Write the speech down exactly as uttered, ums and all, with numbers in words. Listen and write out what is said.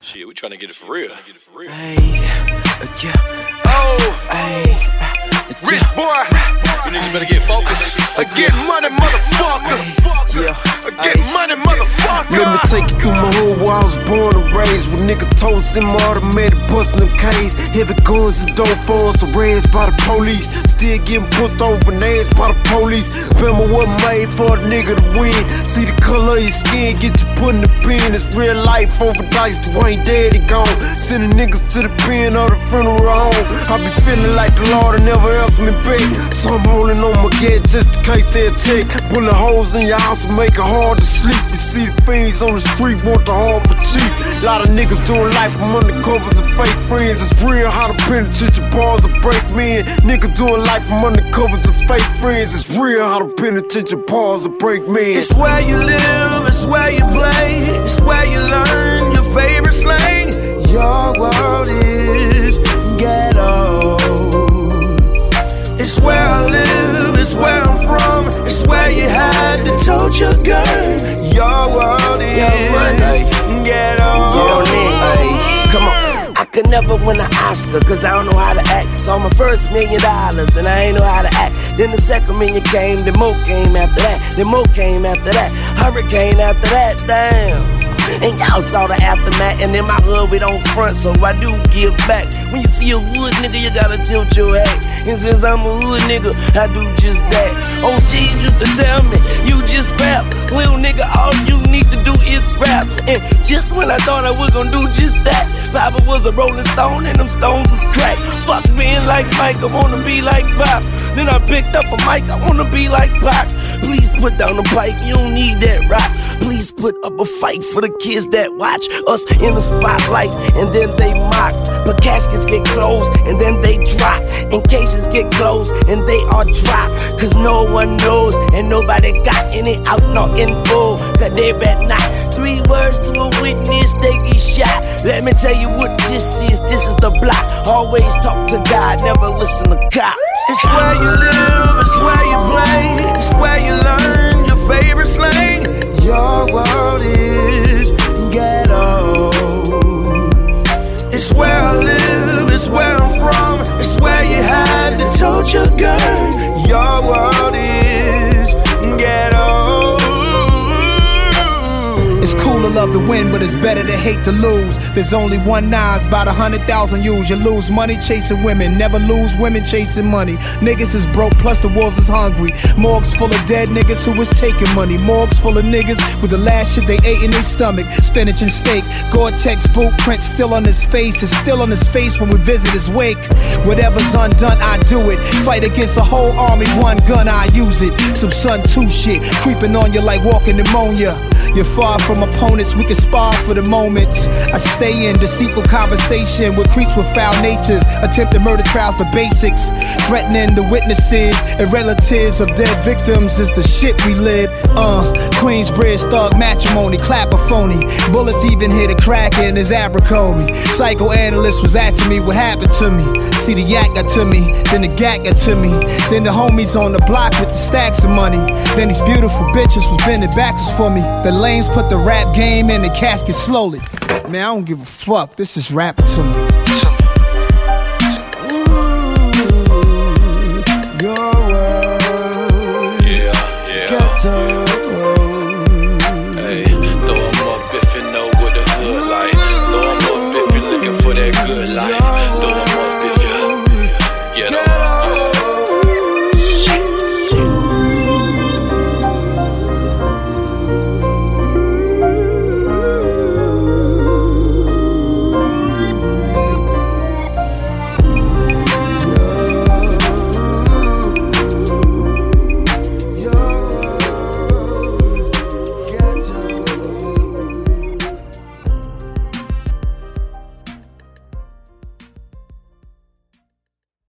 Shit, we trying to get it for real. Hey, yeah. Oh, hey, rich boy. You niggas better get focused. I get money, motherfucker. yeah. I get money, motherfucker. Let me take you through my hood where I was born and raised. With nigga toes in my automated bustin' them K's. Heavy guns and dope phones arrested by the police. Still getting put over names by the police. Bama wasn't made for a nigga to win. See the color of your skin, get you put in the pen. It's real life over dice, Dwayne dead and gone. Sending niggas to the pen or the funeral home. I be feeling like the Lord will never answer me back. So I'm holding on my gate just in case they attack. Bullet holes in your house and make it hard to sleep. You see the fiends on the street want the hard for cheap. Lot of niggas doing life from undercovers and fake friends. It's real how the penitentiary bars will break men. Nigga doing life from undercovers and fake friends. It's real how the penitentiary bars will break men. It's where you live, it's where you play, it's where you learn your favorite slang. Your world is ghetto. It's where I live, it's where I'm from, it's where you had to told your girl. Your world is ghetto. Hey, come on. I could never win an Oscar, cause I don't know how to act. So my first million dollars, and I ain't know how to act. Then the second million came, then more came after that. Then more came after that. Hurricane after that, damn. And y'all saw the aftermath, and in my hood we don't front, so I do give back. When you see a hood nigga, you gotta tilt your hat. And since I'm a hood nigga, I do just that. O Gs used to tell me, you just rap. Little nigga, all you need to do is rap. And just when I thought I was gonna do just that, Papa was a rolling stone and them stones was crack. Fuck being like Mike, I wanna be like Pop. Then I picked up a mic, I wanna be like Pac. Please put down the bike, you don't need that rock. Please put up a fight for the kids that watch us in the spotlight, and then they mock. But caskets get closed, and then they drop. And cases get closed, and they are dropped. Cause no one knows, and nobody got any out, no info. Cause they bet not. Three words to a witness, they get shot. Let me tell you what this is, this is the block. Always talk to God, never listen to cops. It's where you live, it's where you play, it's where you learn your favorite slang. Your world is ghetto. It's where I live, it's where I'm from, it's where you had to told your girl. Your world is ghetto. It's cool to love to win, but it's better to hate to lose. There's only one Nas, about a hundred thousand U's. You lose money chasing women, never lose women chasing money. Niggas is broke, plus the wolves is hungry. Morgues full of dead niggas who was taking money. Morgues full of niggas with the last shit they ate in their stomach. Spinach and steak, Gore-Tex boot print still on his face. It's still on his face when we visit his wake. Whatever's undone, I do it. Fight against a whole army, one gun, I use it. Some Sun two shit, creeping on you like walking pneumonia. You're far from opponents, we can spar for the moments. I stay in deceitful conversation with creeps with foul natures. Attempted murder trials, the basics. Threatening the witnesses and relatives of dead victims is the shit we live. Uh, Queensbridge thug matrimony, clapper phony. Bullets even hit a crack in his Abercrombie. Psychoanalyst was asking me what happened to me. See the yak got to me, then the gat got to me. Then the homies on the block with the stacks of money. Then these beautiful bitches was bending backwards for me. The lanes put the rap game in the casket slowly. Man, I don't give a fuck, this is rapping to me.